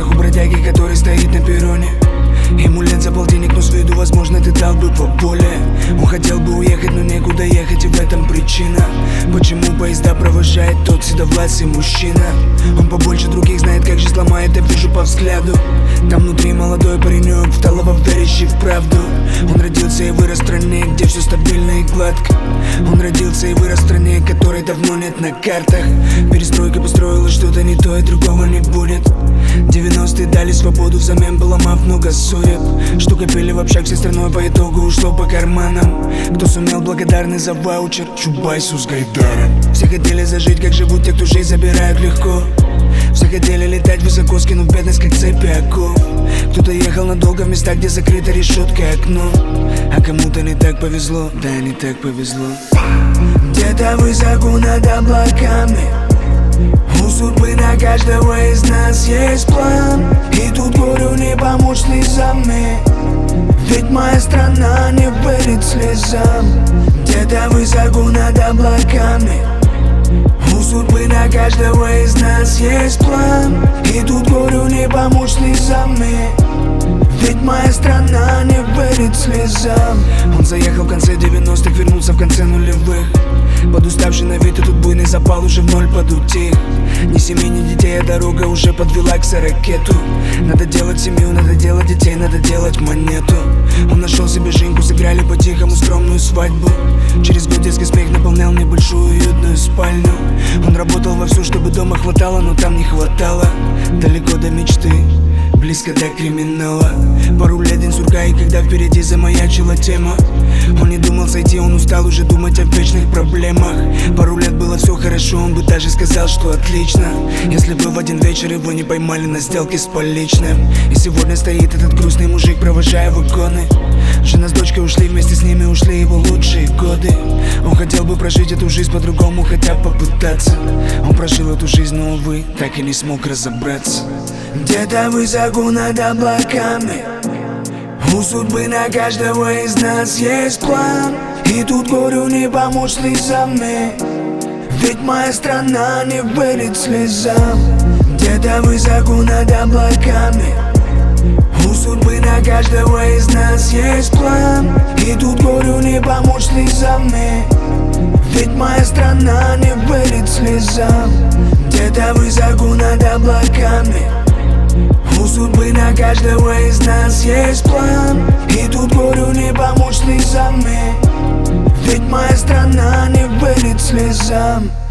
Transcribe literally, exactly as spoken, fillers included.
как у бродяги, который стоит на перроне. Ему лет за полтинник, но с виду, возможно, ты дал бы поболее. Он хотел бы уехать, но некуда ехать, и в этом причина, почему поезда провожает тот седовласый мужчина. Он побольше других знает, как жизнь ломает, я вижу по взгляду. Там внутри молодой паренек, вталово верящий в правду. Он родился и вырос в стране, где все стабильно и гладко. Он родился и вырос в стране, которой давно нет на картах. Перестройка построила что-то не то, и другого не будет. Девяностые дали свободу, взамен поломав много судеб. Что копили в общак всей страной, по итогу ушло по карманам. Кто сумел, благодарный за ваучер, Чубайсу с Гайдаром. Все хотели зажить, как живут те, кто жизнь забирают легко. Все хотели летать высоко, скинув бедность, как цепи оков. Кто-то ехал надолго в местах, где закрыто решеткой окно. А кому-то не так повезло, да не так повезло. Где-то высоко над облаками у судьбы на каждого из нас есть план. И тут горю не помочь слезами, ведь моя страна не верит слезам. Где-то высоко над облаками у судьбы на каждого из нас есть план. И тут горю не помочь слезами, ведь моя страна не верит слезам. Он заехал в конце девяностых, вернулся в конце нулевых. Подуставший на вид, и тут буйный запал уже в ноль подутих. Ни семьи, ни детей, а дорога уже подвела к сорокету. Надо делать семью, надо делать детей, надо делать монету. Он нашел себе Женьку, сыграли по-тихому скромную свадьбу. Через год детский смех наполнял небольшую уютную спальню. Он работал вовсю, чтобы дома хватало, но там не хватало. Далеко до мечты, близко до криминала. Пару лет день сурка, и когда впереди замаячила тема, он не думал сойти, он устал уже думать о вечных проблемах. Пару лет было все хорошо, он бы даже сказал, что отлично, если бы в один вечер его не поймали на сделке с поличным. И сегодня стоит этот грустный мужик, провожая вагоны. Жена с дочкой ушли, вместе с ними ушли его лучшие годы. Он хотел бы прожить эту жизнь по-другому, хотя попытаться. Он прожил эту жизнь, но, увы, так и не смог разобраться. Где-то высоко над облаками у судьбы на каждого из нас есть план. И тут горю не помочь слезами, ведь моя страна не верит слезам. Где-то высоко над облаками у судьбы на каждого из нас есть план. И тут горю не помочь слезами, ведь моя страна не верит слезам. Где-то высоко над облаками у судьбы на каждого из нас есть план. И тут горю не помочь слезами, ведь моя страна не верит слезам.